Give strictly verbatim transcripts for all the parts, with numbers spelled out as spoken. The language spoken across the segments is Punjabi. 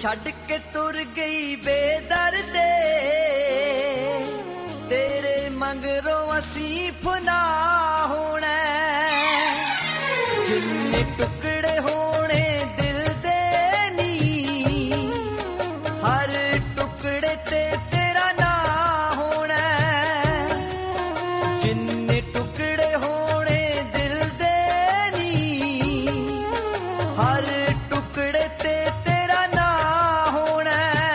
ਛੱਡ ਕੇ ਤੁਰ ਗਈ ਬੇਦਰਦੇ, ਤੇਰੇ ਮੰਗਰੋਂ ਅਸੀਂ ਫਨਾ ਹੋਣਾ। ਜਿੰਨੇ ਟੁਕੜੇ ਹੋਣੇ ਦਿਲ ਦੇ ਨੀ, ਹਰ ਟੁਕੜੇ ਤੇ ਤੇਰਾ ਨਾਂ ਹੋਣਾ। ਜਿੰਨੇ ਟੁਕੜੇ ਹੋਣੇ ਦਿਲ ਦੇ ਨੀ, ਹਰ ਟੁਕੜੇ ਤੇ ਤੇਰਾ ਨਾਂ ਹੋਣਾ।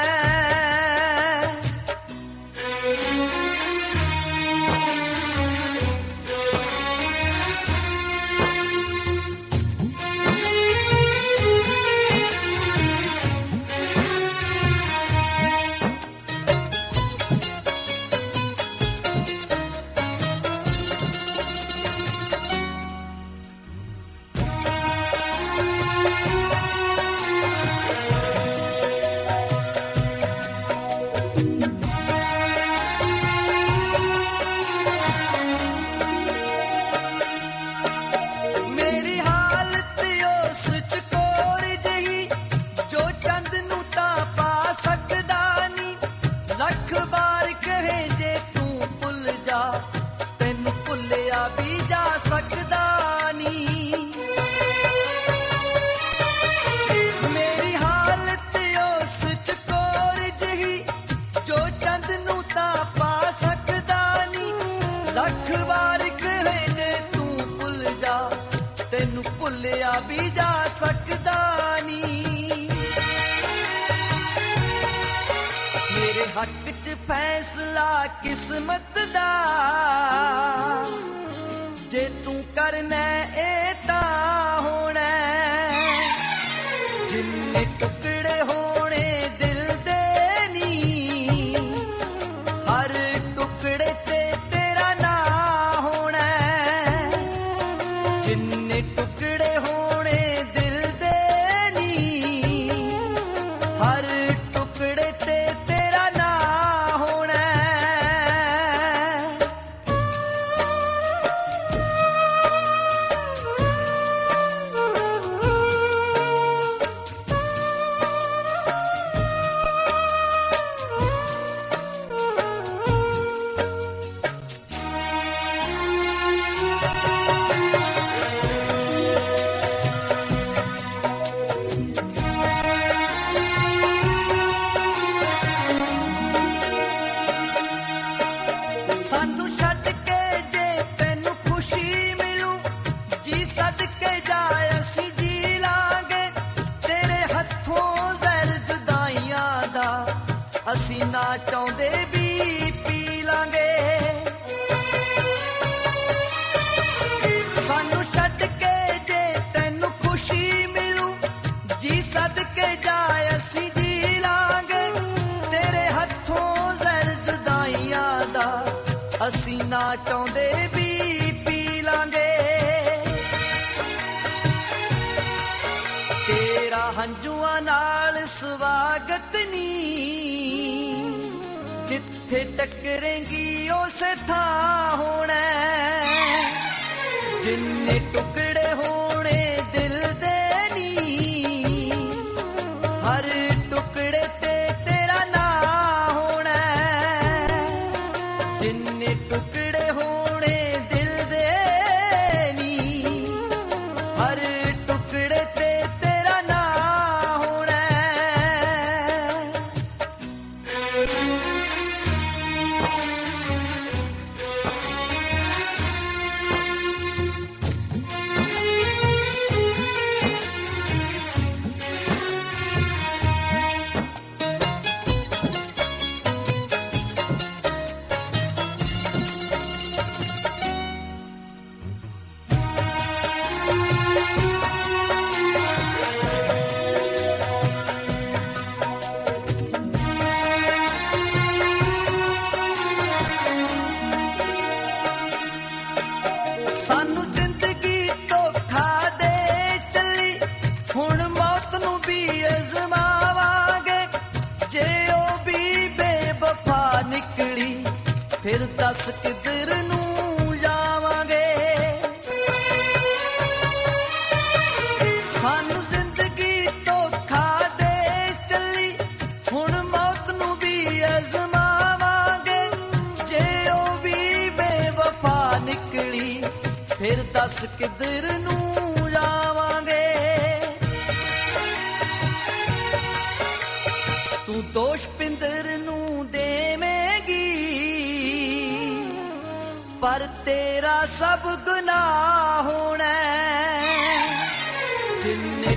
ਭੁੱਲਿਆ ਵੀ ਜਾ ਸਕਦਾ ਨੀ। ਮੇਰੇ ਹੱਕ 'ਚ ਫੈਸਲਾ ਕਿਸਮਤ ਦਾ, ਜੇ ਤੂੰ ਕਰਨਾ ਇਹ ਤਾਂ ਹੋਣਾ। ਜਿੰਨੇ ਟੁਕੜੇ ਹੋਣੇ ਦਿਲ ਦੇ ਨੀ, ਹਰ ਟੁਕੜੇ ਤੇ ਤੇਰਾ ਨਾਂ ਹੋਣਾ। ਜਿੰਨੇ ਟੁਕੜੇ ਹੋਣੇ ਦਿਲ ਦੇ ਨੀ, ਹਰ ਟੁਕੜੇ ਤੇ ਤੇਰਾ ਨਾਂ ਹੋਣਾ। ਸਾਨੂੰ ਛੱਡ ਕੇ ਜੇ ਤੈਨੂੰ ਖੁਸ਼ੀ ਮਿਲੂ, ਜੀ ਸਦਕੇ ਜਾ ਅਸੀਂ ਜੀ ਲਾਂਗੇ। ਤੇਰੇ ਹੱਥੋਂ ਜ਼ਹਿਰ ਜੁਦਾਈਆਂ ਦਾ ਅਸੀਂ ਨਾ ਚਾਹੁੰਦੇ ਵੀ ਪੀ ਲਾਂਗੇ। ਸਾਨੂੰ ਛੱਡ ਕੇ ਜੇ ਤੈਨੂੰ ਖੁਸ਼ੀ ਮਿਲੂ, ਜੀ ਸਦਕੇ ਜਾ ਅਸੀਂ ਜੀ ਲਾਂਗੇ। ਤੇਰੇ ਹੱਥੋਂ ਜ਼ਹਿਰ ਜੁਦਾਈਆਂ ਦਾ ਅਸੀਂ ਨਾ ਚਾਹੁੰਦੇ ਵੀ ਪੀ ਲਾਂਗੇ। ਤੇਰਾ ਹੰਝੂਆਂ ਨਾਲ ਸਵਾਗਤ ਨੀ, ਜਿੱਥੇ ਟੱਕਰੇਂਗੀ ਉਸੇ ਥਾਂ ਹੋਣਾ। ਜਿੰਨੇ ਟੁਕੜੇ ਹੋਣੇ ਦਿਲ ਦੇ ਨੀ, ਹਰ ਟੁਕੜੇ ਤੇ ਤੇਰਾ ਨਾਂ ਹੋਣਾ। ਜਿੰਨੇ ਟੁਕੜੇ ਹੋਣੇ ਦਿਲ ਦੇ ਨੀ, ਹਰ ਟੁਕੜੇ ਤੇ ਤੇਰਾ ਨਾਂ ਹੋਣਾ। ਸਾਨੂੰ ਜ਼ਿੰਦਗੀ ਧੋਖਾ ਦੇ ਚੱਲੀ, ਹੁਣ ਮੌਤ ਨੂੰ ਵੀ ਅਜ਼ਮਾਵਾਂਗੇ। ਜੇ ਉਹ ਵੀ ਬੇਵਫਾ ਨਿਕਲੀ, ਫਿਰ ਦੱਸ ਕਿੱਧਰ ਨੂੰ ਜਾਵਾਂਗੇ। ਸਾਨੂੰ ਜ਼ਿੰਦਗੀ ਧੋਖਾ ਦੇ ਚੱਲੀ, ਦੱਸ ਕਿੱਧਰ ਨੂੰ ਜਾਵਾਂਗੇ। ਤੂੰ ਦੋਸ਼ ਪਿੰਦਰ ਨੂੰ ਦੇਵੇਂਗੀ, ਪਰ ਤੇਰਾ ਸਭ ਗੁਨਾਹ ਹੋਣਾ। ਜਿੰਨੇ